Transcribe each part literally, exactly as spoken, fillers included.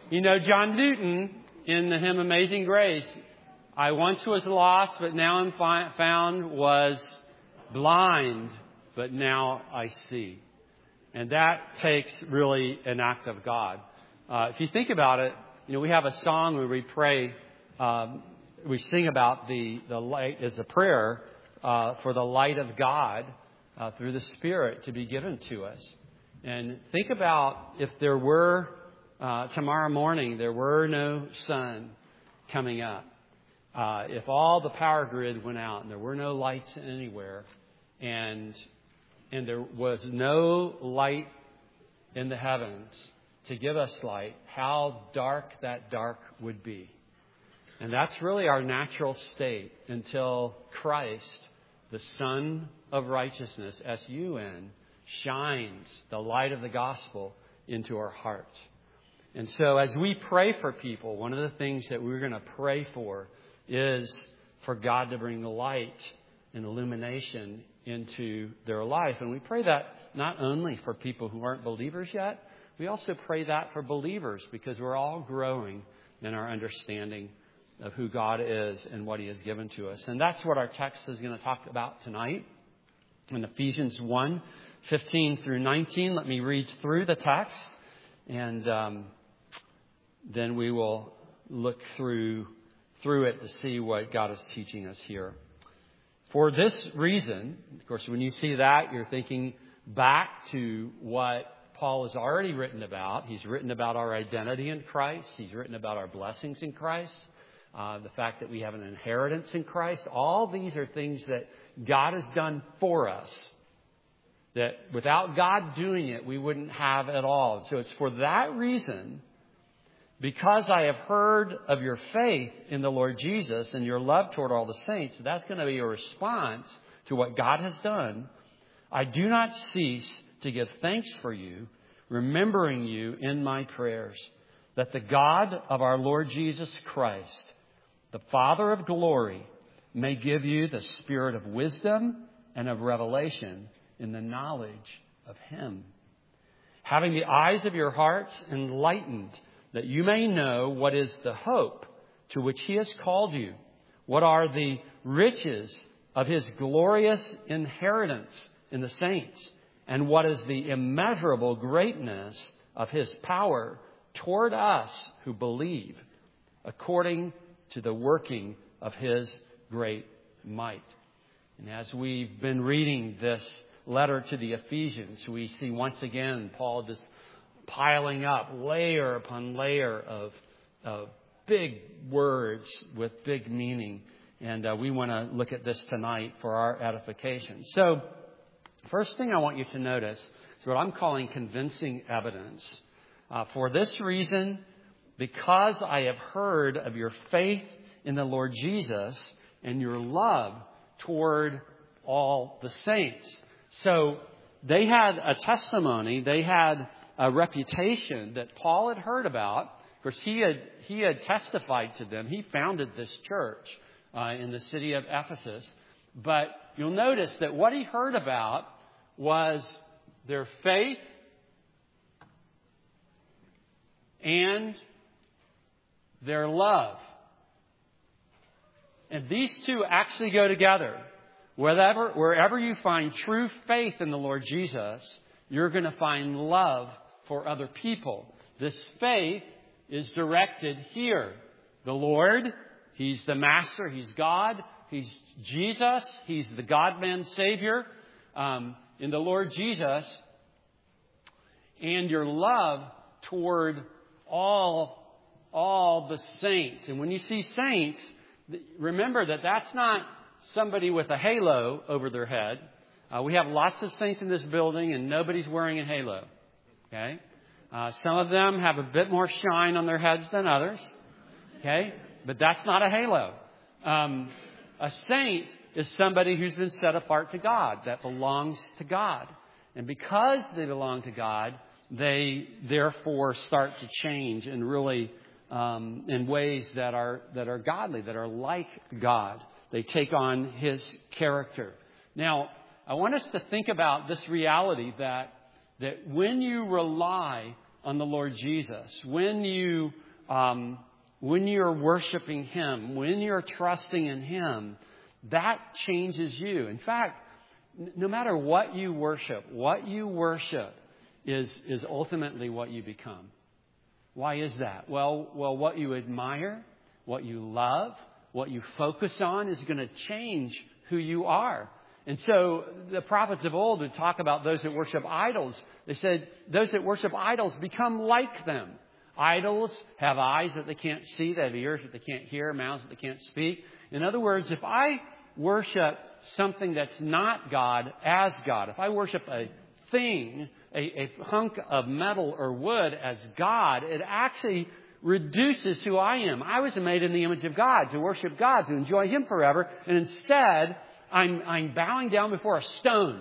You know, John Newton, in the hymn Amazing Grace, I once was lost, but now I'm fi- found, was blind, but now I see. And that takes really an act of God. Uh, if you think about it, you know, we have a song where we pray, um, we sing about the, the light as a prayer uh, for the light of God uh, through the Spirit to be given to us. And think about if there were, uh, tomorrow morning, there were no sun coming up. Uh, if all the power grid went out and there were no lights anywhere and and there was no light in the heavens to give us light, how dark that dark would be. And that's really our natural state until Christ, the Son of Righteousness, S U N, shines the light of the gospel into our hearts. And so as we pray for people, one of the things that we're going to pray for is for God to bring light and illumination into their life. And we pray that not only for people who aren't believers yet, we also pray that for believers because we're all growing in our understanding of who God is and what He has given to us. And that's what our text is going to talk about tonight in Ephesians one, fifteen through nineteen. Let me read through the text and um, then we will look through through it to see what God is teaching us here. For this reason, of course, when you see that, you're thinking back to what Paul has already written about. He's written about our identity in Christ. He's written about our blessings in Christ. Uh, the fact that we have an inheritance in Christ. All these are things that God has done for us. That without God doing it, we wouldn't have at all. So it's for that reason, because I have heard of your faith in the Lord Jesus and your love toward all the saints, that's going to be a response to what God has done. I do not cease to give thanks for you, remembering you in my prayers, that the God of our Lord Jesus Christ, the Father of glory, may give you the spirit of wisdom and of revelation in the knowledge of Him, having the eyes of your hearts enlightened, that you may know what is the hope to which He has called you, what are the riches of His glorious inheritance in the saints, and what is the immeasurable greatness of His power toward us who believe, according to the working of His great might. And as we've been reading this letter to the Ephesians, we see once again Paul just piling up layer upon layer of, of big words with big meaning. And uh, we want to look at this tonight for our edification. So, first thing I want you to notice is what I'm calling convincing evidence. Uh, for this reason, because I have heard of your faith in the Lord Jesus and your love toward all the saints. So, they had a testimony, they had a reputation that Paul had heard about. Of course, he had he had testified to them. He founded this church uh, in the city of Ephesus. But you'll notice that what he heard about was their faith and their love. And these two actually go together. Wherever, wherever you find true faith in the Lord Jesus, you're going to find love for other people. This faith is directed here. The Lord, He's the Master, He's God, He's Jesus, He's the God-man Savior. Um, in the Lord Jesus, and your love toward all, all the saints. And when you see saints, remember that that's not somebody with a halo over their head. Uh, we have lots of saints in this building, and nobody's wearing a halo. Okay? Uh, some of them have a bit more shine on their heads than others. Okay? But that's not a halo. Um, a saint is somebody who's been set apart to God, that belongs to God. And because they belong to God, they therefore start to change and really um, in ways that are that are godly, that are like God. They take on His character. Now, I want us to think about this reality that that when you rely on the Lord Jesus, when you um, when you're worshiping Him, when you're trusting in Him, that changes you. In fact, n- no matter what you worship, what you worship is is ultimately what you become. Why is that? Well, well, what you admire, what you love, what you focus on is going to change who you are. And so the prophets of old would talk about those that worship idols. They said those that worship idols become like them. Idols have eyes that they can't see, they have ears that they can't hear, mouths that they can't speak. In other words, if I worship something that's not God as God, if I worship a thing, a, a hunk of metal or wood as God, it actually reduces who I am. I was made in the image of God, to worship God, to enjoy Him forever. And instead, I'm, I'm bowing down before a stone.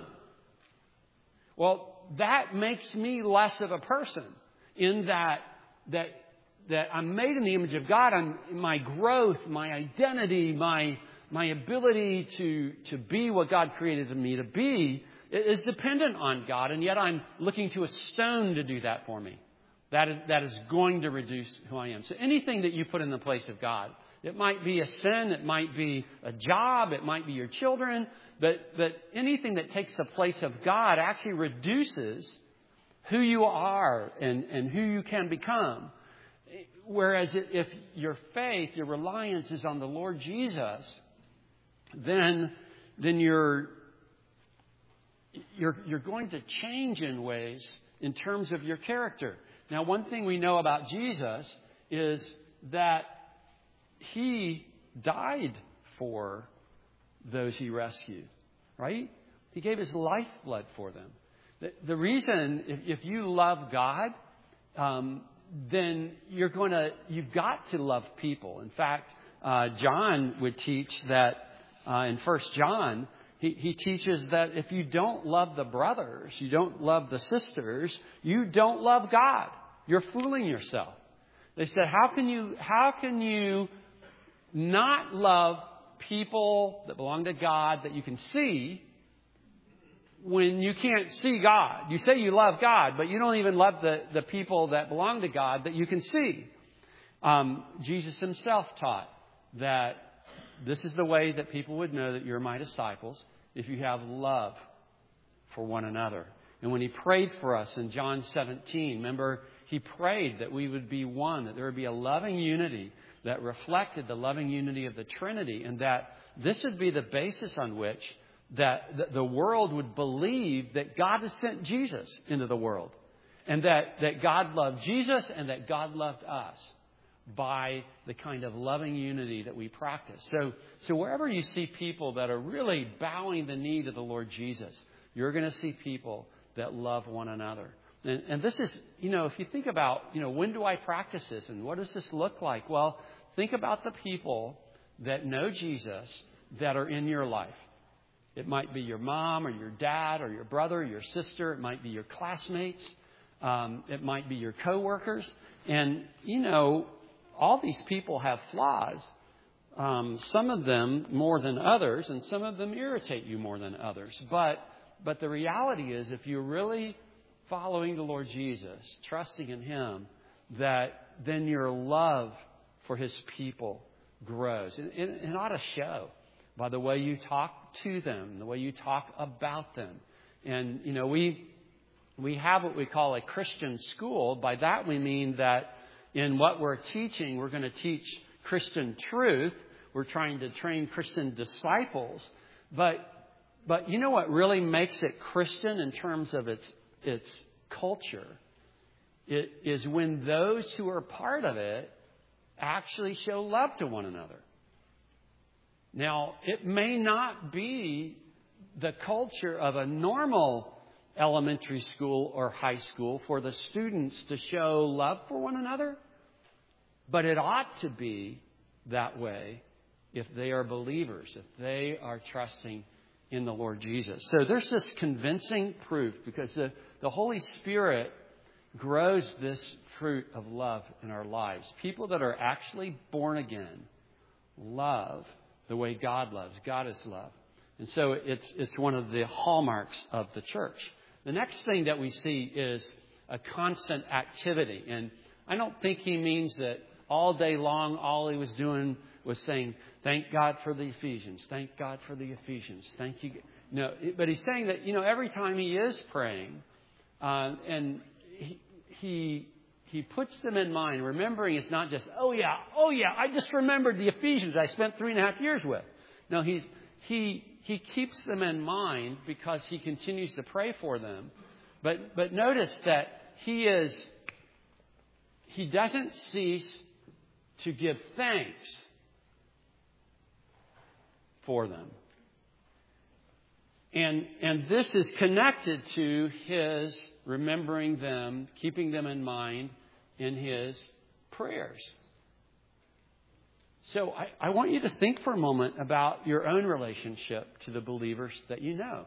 Well, that makes me less of a person in that, that, that I'm made in the image of God. I'm, my growth, my identity, my, my ability to, to be what God created me to be is dependent on God. And yet I'm looking to a stone to do that for me. That is, that is going to reduce who I am. So anything that you put in the place of God, it might be a sin, it might be a job, it might be your children, but, but anything that takes the place of God actually reduces who you are and, and who you can become. Whereas if your faith, your reliance is on the Lord Jesus, then, then you're, you're, you're going to change in ways in terms of your character. Now, one thing we know about Jesus is that He died for those He rescued, right? He gave His lifeblood for them. The, the reason, if, if you love God, um, then you're going to, you've got to love people. In fact, uh, John would teach that uh, in First John, he, he teaches that if you don't love the brothers, you don't love the sisters, you don't love God. You're fooling yourself. They said, how can you, how can you not love people that belong to God that you can see when you can't see God? You say you love God, but you don't even love the, the people that belong to God that you can see. Um, Jesus Himself taught that this is the way that people would know that you're my disciples, if you have love for one another. And when He prayed for us in John seventeen, remember, He prayed that we would be one, that there would be a loving unity that reflected the loving unity of the Trinity, and that this would be the basis on which that the world would believe that God has sent Jesus into the world, and that, that God loved Jesus and that God loved us by the kind of loving unity that we practice. So, so wherever you see people that are really bowing the knee to the Lord Jesus, you're going to see people that love one another. And, and this is, you know, if you think about, you know, when do I practice this and what does this look like? Well, think about the people that know Jesus that are in your life. It might be your mom or your dad or your brother or your sister. It might be your classmates. Um, it might be your coworkers. And, you know, all these people have flaws. Um, some of them more than others, and some of them irritate you more than others. But, but the reality is, if you're really following the Lord Jesus, trusting in Him, that then your love for His people grows. And it, it ought to show by the way you talk to them, the way you talk about them. And, you know, we we have what we call a Christian school. By that we mean that in what we're teaching, we're going to teach Christian truth. We're trying to train Christian disciples. But but you know what really makes it Christian in terms of its its culture? It is when those who are part of it actually show love to one another. Now, it may not be the culture of a normal elementary school or high school for the students to show love for one another, but it ought to be that way if they are believers, if they are trusting in the Lord Jesus. So there's this convincing proof because the, the Holy Spirit grows this fruit of love in our lives. People that are actually born again love the way God loves. God is love. And so it's it's one of the hallmarks of the church. The next thing that we see is a constant activity. And I don't think he means that all day long, all he was doing was saying, thank God for the Ephesians. Thank God for the Ephesians. Thank you. No, but he's saying that, you know, every time he is praying, uh, and he, he he puts them in mind, remembering it's not just, oh yeah, oh yeah, I just remembered the Ephesians I spent three and a half years with. No, he's, he he keeps them in mind because he continues to pray for them. But but notice that he is he doesn't cease to give thanks for them. And and this is connected to his remembering them, keeping them in mind in his prayers. So I, I want you to think for a moment about your own relationship to the believers that you know.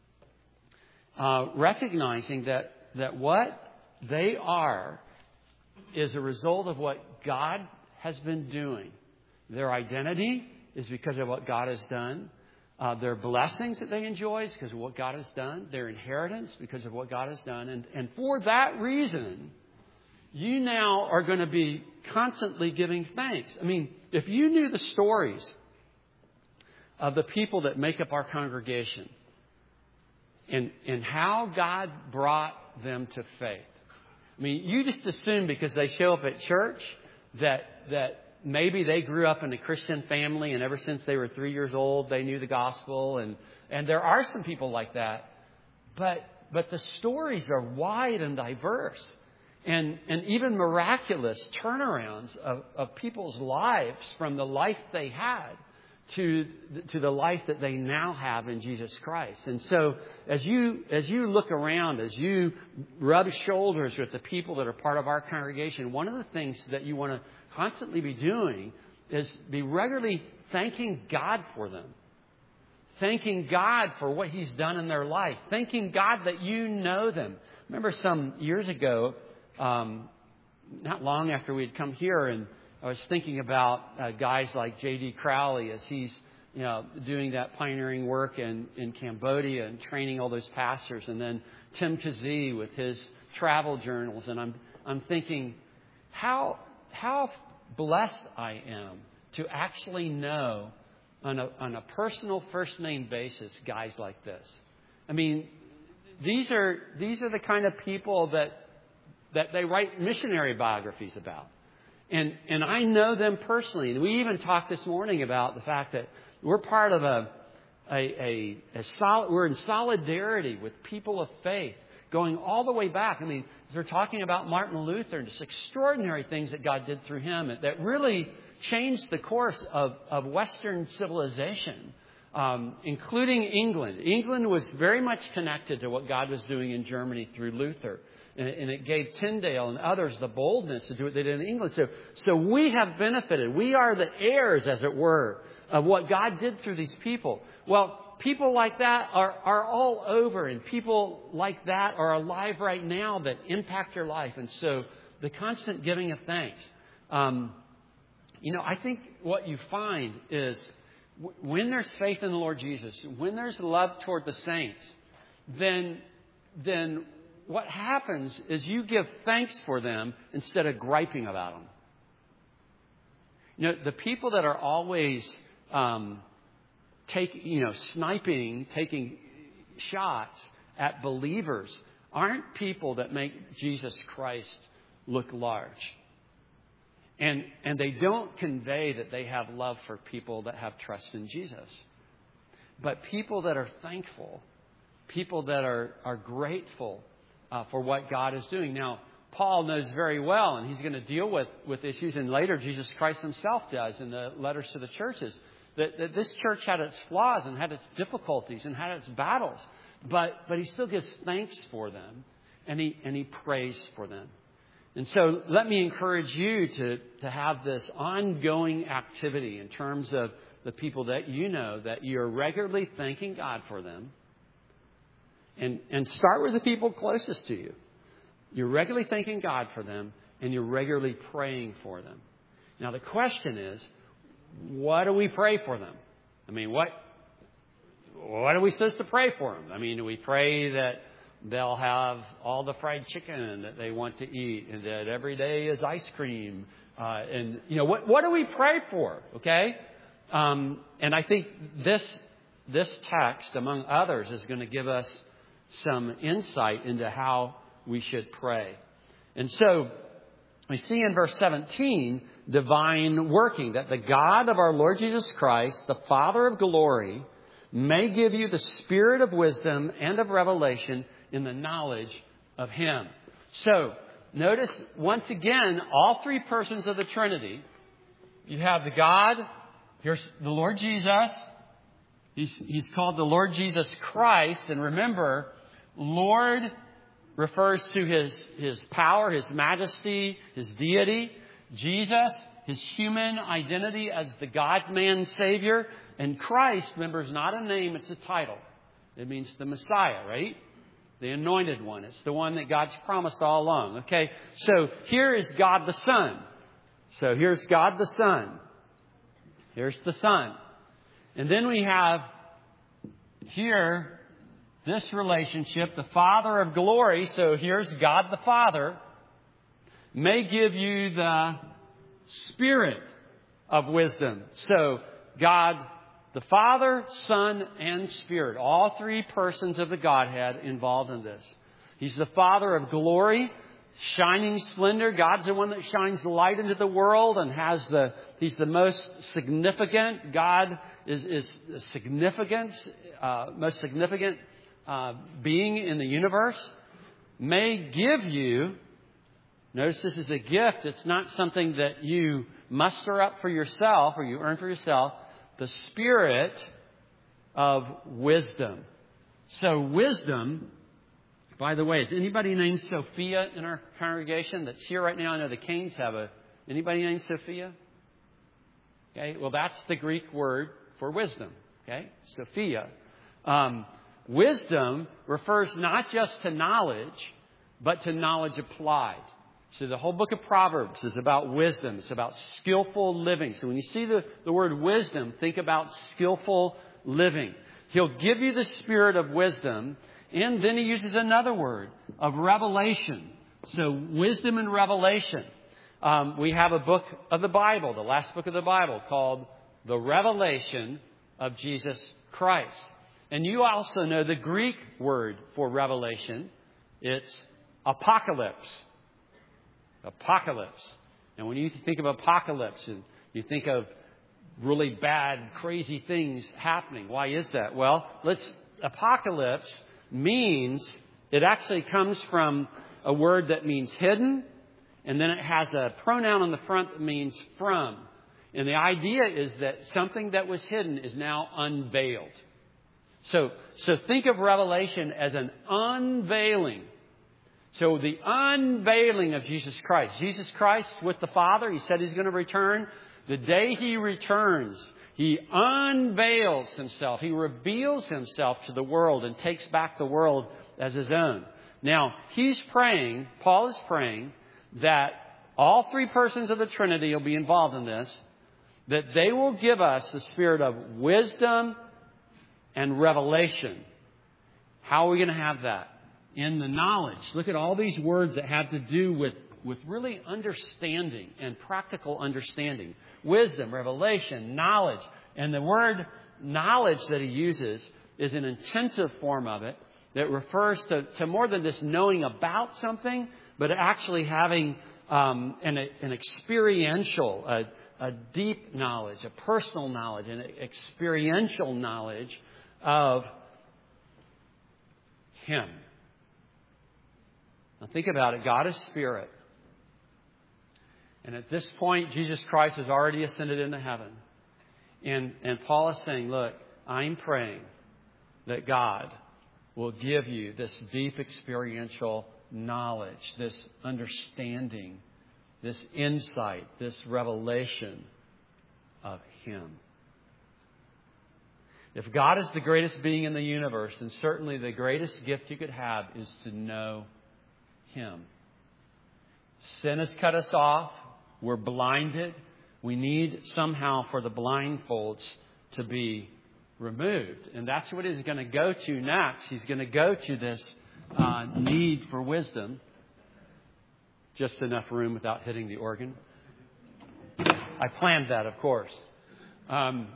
Uh, recognizing that, that what they are is a result of what God has been doing. Their identity is because of what God has done. Uh, their blessings that they enjoy is because of what God has done. Their inheritance because of what God has done. And, and for that reason, you now are going to be constantly giving thanks. I mean, if you knew the stories of the people that make up our congregation and, and how God brought them to faith. I mean, you just assume because they show up at church that that maybe they grew up in a Christian family and ever since they were three years old, they knew the gospel. And, and there are some people like that. But but the stories are wide and diverse. And, and even miraculous turnarounds of, of people's lives from the life they had to, to the life that they now have in Jesus Christ. And so as you, as you look around, as you rub shoulders with the people that are part of our congregation, one of the things that you want to constantly be doing is be regularly thanking God for them. Thanking God for what He's done in their life. Thanking God that you know them. Remember some years ago, um, not long after we had come here, and I was thinking about uh, guys like J D Crowley as he's, you know, doing that pioneering work in, in Cambodia and training all those pastors, and then Tim Kazee with his travel journals. And I'm I'm thinking how how blessed I am to actually know on a on a personal first name basis guys like this. I mean, these are these are the kind of people that that they write missionary biographies about. And and I know them personally. And we even talked this morning about the fact that we're part of a a, a, a solid, we're in solidarity with people of faith going all the way back. I mean, they're talking about Martin Luther and just extraordinary things that God did through him that really changed the course of, of Western civilization, um, including England. England was very much connected to what God was doing in Germany through Luther. And it gave Tyndale and others the boldness to do what they did in England. So, so we have benefited. We are the heirs, as it were, of what God did through these people. Well, people like that are, are all over. And people like that are alive right now that impact your life. And so the constant giving of thanks. Um, you know, I think what you find is when there's faith in the Lord Jesus, when there's love toward the saints, then then what happens is you give thanks for them instead of griping about them. You know, the people that are always um, take, you know, sniping, taking shots at believers aren't people that make Jesus Christ look large. And and they don't convey that they have love for people that have trust in Jesus. But people that are thankful, people that are, are grateful Uh, for what God is doing. Now, Paul knows very well, and he's going to deal with, with issues, and later Jesus Christ himself does in the letters to the churches, that, that this church had its flaws and had its difficulties and had its battles, but but he still gives thanks for them, and he and he prays for them. And so let me encourage you to, to have this ongoing activity in terms of the people that you know, that you're regularly thanking God for them. And, and start with the people closest to you. You're regularly thanking God for them, and you're regularly praying for them. Now, the question is, what do we pray for them? I mean, what what are we supposed to pray for them? I mean, do we pray that they'll have all the fried chicken that they want to eat, and that every day is ice cream. Uh, and, you know, what, what do we pray for? Okay? Um, and I think this, this text, among others, is going to give us some insight into how we should pray. And so we see in verse seventeen, divine working, that the God of our Lord Jesus Christ, the Father of glory, may give you the spirit of wisdom and of revelation in the knowledge of Him. So, notice once again, all three persons of the Trinity. You have the God, here's the Lord Jesus. He's, he's called the Lord Jesus Christ. And remember, Lord refers to His, His power, His majesty, His deity. Jesus, His human identity as the God-man Savior. And Christ, remember, is not a name, it's a title. It means the Messiah, right? The anointed one. It's the one that God's promised all along. Okay, so here is God the Son. So here's God the Son. Here's the Son. And then we have here this relationship, the Father of glory. So here's God the Father. May give you the Spirit of wisdom. So God the Father, Son, and Spirit. All three persons of the Godhead involved in this. He's the Father of glory, shining splendor. God's the one that shines light into the world and has the, He's the most significant. God is, is the significance, uh, most significant uh, being in the universe. May give you, notice this is a gift. It's not something that you muster up for yourself or you earn for yourself. The spirit of wisdom. So wisdom, by the way, is anybody named Sophia in our congregation that's here right now? I know the Canes have a, anybody named Sophia? Okay, well that's the Greek word for wisdom. Okay, Sophia. Um, wisdom refers not just to knowledge, but to knowledge applied. So the whole book of Proverbs is about wisdom. It's about skillful living. So when you see the, the word wisdom, think about skillful living. He'll give you the spirit of wisdom. And then he uses another word of revelation. So wisdom and revelation. Um, we have a book of the Bible, the last book of the Bible, called The Revelation of Jesus Christ. And you also know the Greek word for revelation. It's apocalypse. Apocalypse. And when you think of apocalypse, you think of really bad, crazy things happening. Why is that? Well, let's, apocalypse means, it actually comes from a word that means hidden, and then it has a pronoun on the front that means from. And the idea is that something that was hidden is now unveiled. So, so think of Revelation as an unveiling. So the unveiling of Jesus Christ. Jesus Christ with the Father, He said He's going to return. The day He returns, He unveils Himself. He reveals Himself to the world and takes back the world as His own. Now, He's praying, Paul is praying, that all three persons of the Trinity will be involved in this, that they will give us the spirit of wisdom and revelation. How are we going to have that? In the knowledge. Look at all these words that have to do with, with really understanding and practical understanding. Wisdom, revelation, knowledge. And the word knowledge that he uses is an intensive form of it that refers to, to more than just knowing about something, but actually having um, an, an experiential, a, a deep knowledge, a personal knowledge, an experiential knowledge of Him. Now think about it. God is Spirit. And at this point, Jesus Christ has already ascended into heaven. And, and Paul is saying, look, I'm praying that God will give you this deep experiential knowledge, this understanding, this insight, this revelation of Him. If God is the greatest being in the universe, then certainly the greatest gift you could have is to know Him. Sin has cut us off. We're blinded. We need somehow for the blindfolds to be removed. And that's what He's going to go to next. He's going to go to this, uh, need for wisdom. Just enough room without hitting the organ. I planned that, of course. Um,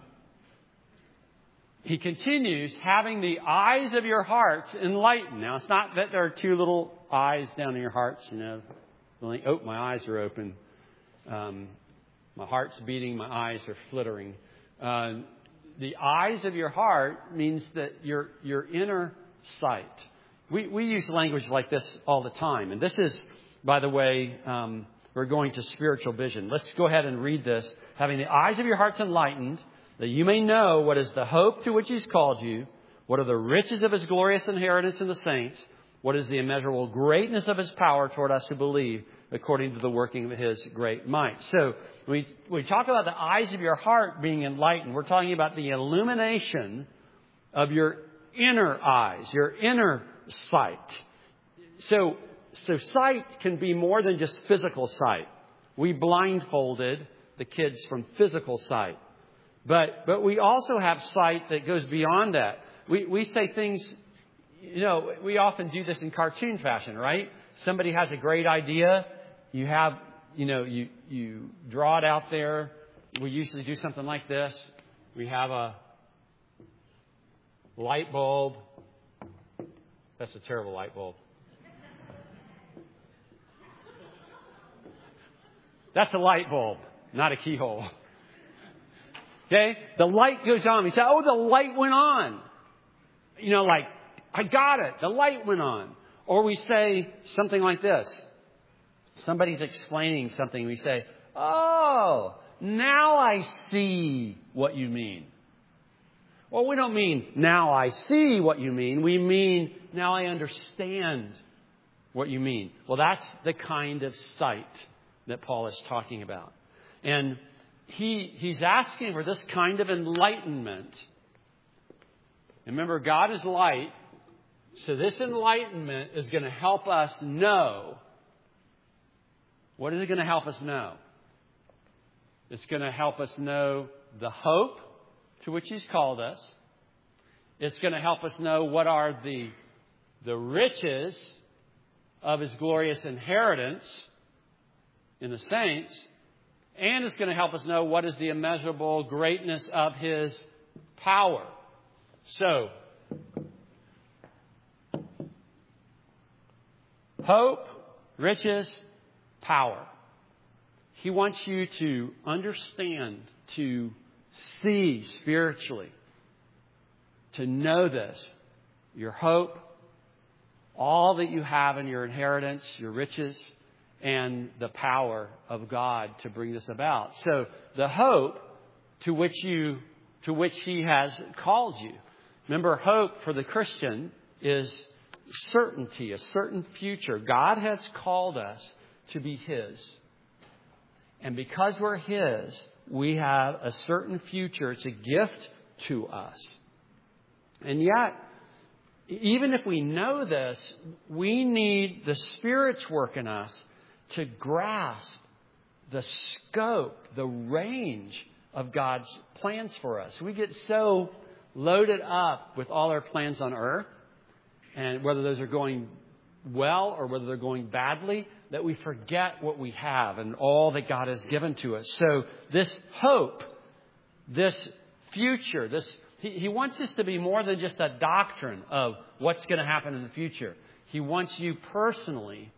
he continues, having the eyes of your hearts enlightened. Now, it's not that there are two little eyes down in your hearts, you know. Oh, my eyes are open. Um, my heart's beating. My eyes are flittering. Uh, the eyes of your heart means that your your inner sight. We we use language like this all the time. And this is, by the way, um, we're going to spiritual vision. Let's go ahead and read this. Having the eyes of your hearts enlightened, that you may know what is the hope to which He's called you, what are the riches of His glorious inheritance in the saints, what is the immeasurable greatness of His power toward us who believe, according to the working of His great might. So we we talk about the eyes of your heart being enlightened. We're talking about the illumination of your inner eyes, your inner sight. So, so sight can be more than just physical sight. We blindfolded the kids from physical sight. But but we also have sight that goes beyond that. We we say things, you know, we often do this in cartoon fashion, right? Somebody has a great idea. You have, you know, you, you draw it out there. We usually do something like this. We have a light bulb. That's a terrible light bulb. That's a light bulb, not a keyhole. Okay? The light goes on. We say, oh, the light went on. You know, like, I got it. The light went on. Or we say something like this. Somebody's explaining something. We say, oh, now I see what you mean. Well, we don't mean now I see what you mean. We mean now I understand what you mean. Well, that's the kind of sight that Paul is talking about. And he he's asking for this kind of enlightenment. Remember, God is light. So this enlightenment is going to help us know. What is it going to help us know? It's going to help us know the hope to which He's called us. It's going to help us know what are the, the riches of His glorious inheritance in the saints. And it's going to help us know what is the immeasurable greatness of His power. So, hope, riches, power. He wants you to understand, to see spiritually, to know this. Your hope, all that you have in your inheritance, your riches, and the power of God to bring this about. So the hope to which you, to which He has called you. Remember, hope for the Christian is certainty, a certain future. God has called us to be His. And because we're His, we have a certain future. It's a gift to us. And yet, even if we know this, we need the Spirit's work in us to grasp the scope, the range of God's plans for us. We get so loaded up with all our plans on earth, and whether those are going well or whether they're going badly, that we forget what we have and all that God has given to us. So this hope, this future, this he, he wants us to be more than just a doctrine of what's going to happen in the future. He wants you personally,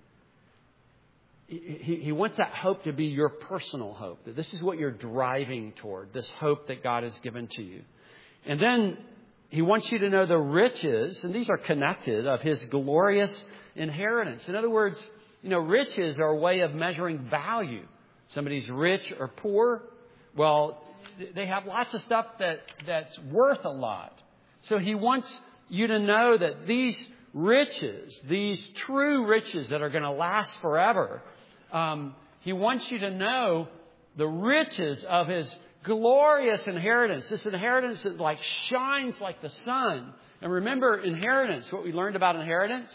he, he, he wants that hope to be your personal hope. That this is what you're driving toward, this hope that God has given to you. And then He wants you to know the riches, and these are connected, of His glorious inheritance. In other words, you know, riches are a way of measuring value. Somebody's rich or poor, well, they have lots of stuff that, that's worth a lot. So He wants you to know that these riches, these true riches that are going to last forever, um, He wants you to know the riches of His glorious inheritance. This inheritance that like shines like the sun. And remember, inheritance, what we learned about inheritance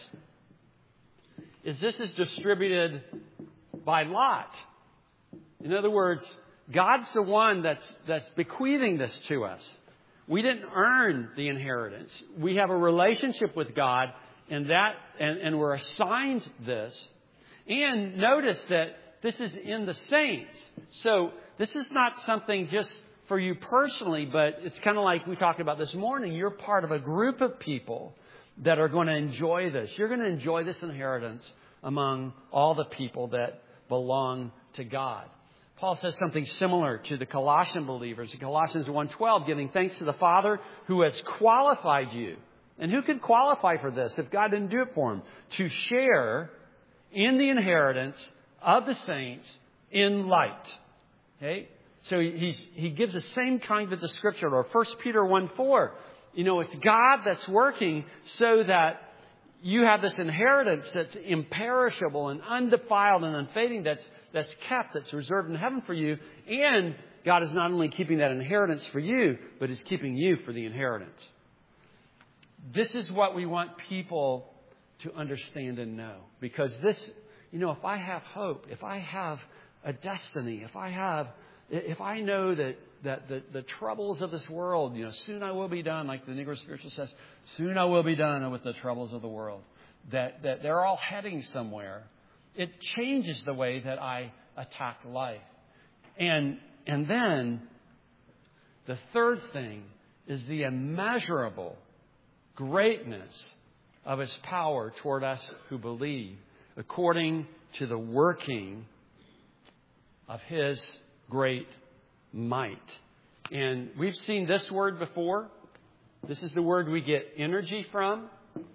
is this is distributed by lot. In other words, God's the one that's that's bequeathing this to us. We didn't earn the inheritance. We have a relationship with God, And that, and, and we're assigned this. And notice that this is in the saints. So this is not something just for you personally, but it's kind of like we talked about this morning. You're part of a group of people that are going to enjoy this. You're going to enjoy this inheritance among all the people that belong to God. Paul says something similar to the Colossian believers. In Colossians one twelve, giving thanks to the Father who has qualified you. And who could qualify for this if God didn't do it for him? To share in the inheritance of the saints in light. Okay? So he's, he gives the same kind of description. Or First Peter one four. You know, it's God that's working so that you have this inheritance that's imperishable and undefiled and unfading, that's that's kept, that's reserved in heaven for you. And God is not only keeping that inheritance for you, but is keeping you for the inheritance. This is what we want people to understand and know. Because this, you know, if I have hope, if I have a destiny, if I have, if I know that that the, the troubles of this world, you know, soon I will be done, like the Negro Spiritual says, soon I will be done with the troubles of the world, that, that they're all heading somewhere. It changes the way that I attack life. And, and then the third thing is the immeasurable greatness of His power toward us who believe, according to the working of His great might. And we've seen this word before. This is the word we get energy from.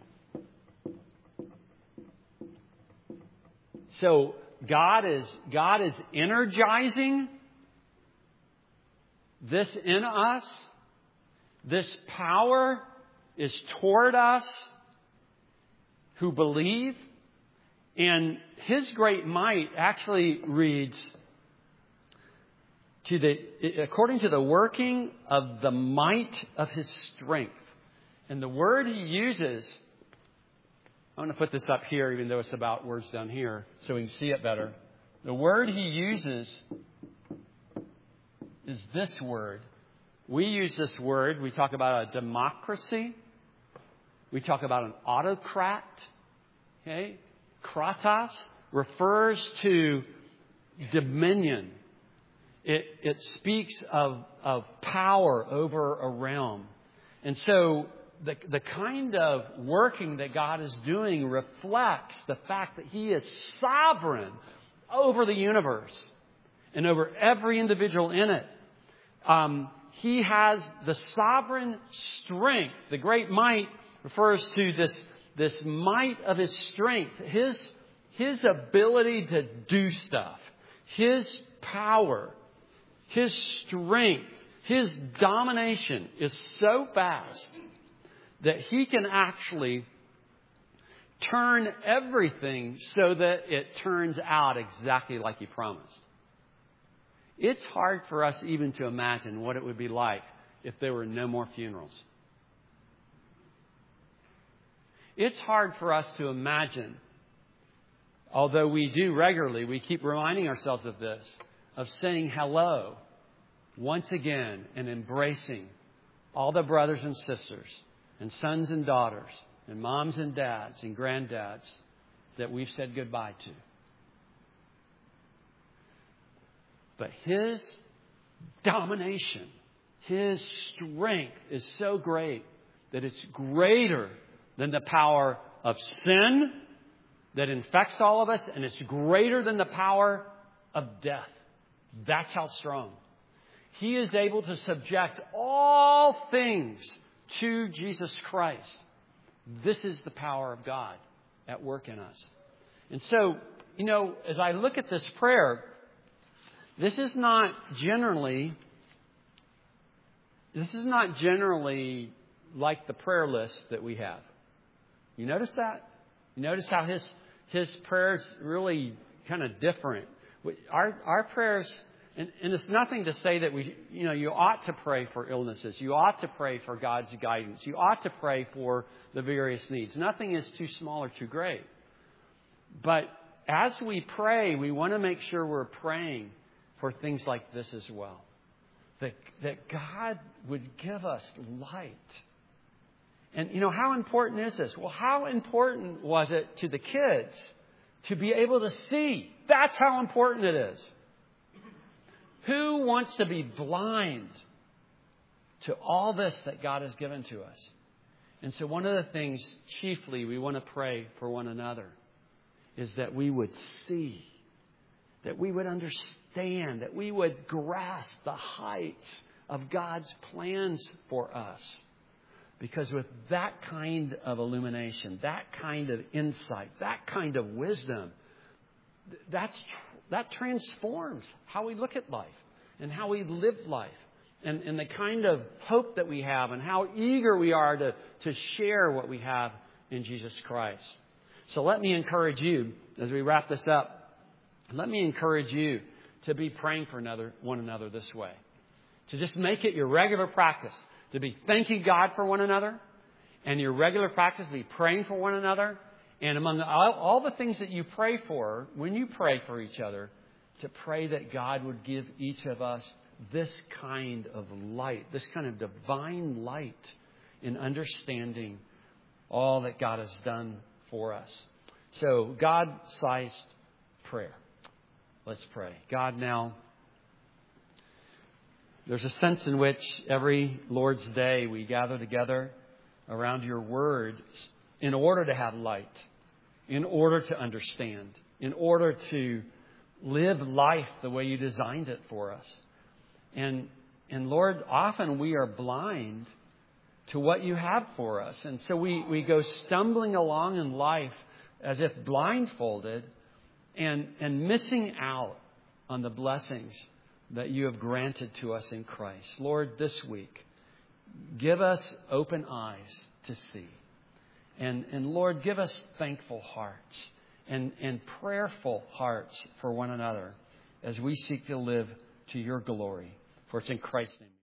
So God is God is energizing this in us. This power is toward us who believe. And His great might actually reads, to the according to the working of the might of His strength. And the word He uses, I'm going to put this up here, even though it's about words down here, so we can see it better. The word He uses is this word. We use this word. We talk about a democracy. We talk about an autocrat. Okay? Kratos refers to dominion. It, it speaks of, of power over a realm. And so the, the kind of working that God is doing reflects the fact that He is sovereign over the universe and over every individual in it. Um, he has the sovereign strength. The great might refers to this, this might of His strength, His, His ability to do stuff, His power. His strength, His domination is so vast that He can actually turn everything so that it turns out exactly like He promised. It's hard for us even to imagine what it would be like if there were no more funerals. It's hard for us to imagine, although we do regularly, we keep reminding ourselves of this, of saying hello once again and embracing all the brothers and sisters and sons and daughters and moms and dads and granddads that we've said goodbye to. But His domination, His strength is so great that it's greater than the power of sin that infects all of us, and it's greater than the power of death. That's how strong. He is able to subject all things to Jesus Christ. This is the power of God at work in us. And so, you know, as I look at this prayer, this is not generally, this is not generally like the prayer list that we have. You notice that? You notice how his his prayers really kind of different. Our our prayers, and, and it's nothing to say that we, you know, you ought to pray for illnesses. You ought to pray for God's guidance. You ought to pray for the various needs. Nothing is too small or too great. But as we pray, we want to make sure we're praying for things like this as well. That, that God would give us light And, you know, how important is this? Well, how important was it to the kids to be able to see? That's how important it is. Who wants to be blind to all this that God has given to us? And so one of the things chiefly we want to pray for one another is that we would see, that we would understand, that we would grasp the heights of God's plans for us. Because with that kind of illumination, that kind of insight, that kind of wisdom, that's that transforms how we look at life and how we live life and, and the kind of hope that we have and how eager we are to, to share what we have in Jesus Christ. So let me encourage you, as we wrap this up, let me encourage you to be praying for another, one another this way. To just make it your regular practice to be thanking God for one another, and your regular practice to be praying for one another. And among all, all the things that you pray for, when you pray for each other, to pray that God would give each of us this kind of light, this kind of divine light in understanding all that God has done for us. So, God-sized prayer. Let's pray. God, now, there's a sense in which every Lord's Day we gather together around your word in order to have light, in order to understand, in order to live life the way you designed it for us. And, and Lord, often we are blind to what you have for us. And so we, we go stumbling along in life as if blindfolded and, and missing out on the blessings that you have granted to us in Christ. Lord, this week, give us open eyes to see. And, and Lord, give us thankful hearts and, and prayerful hearts for one another as we seek to live to your glory. For it's in Christ's name.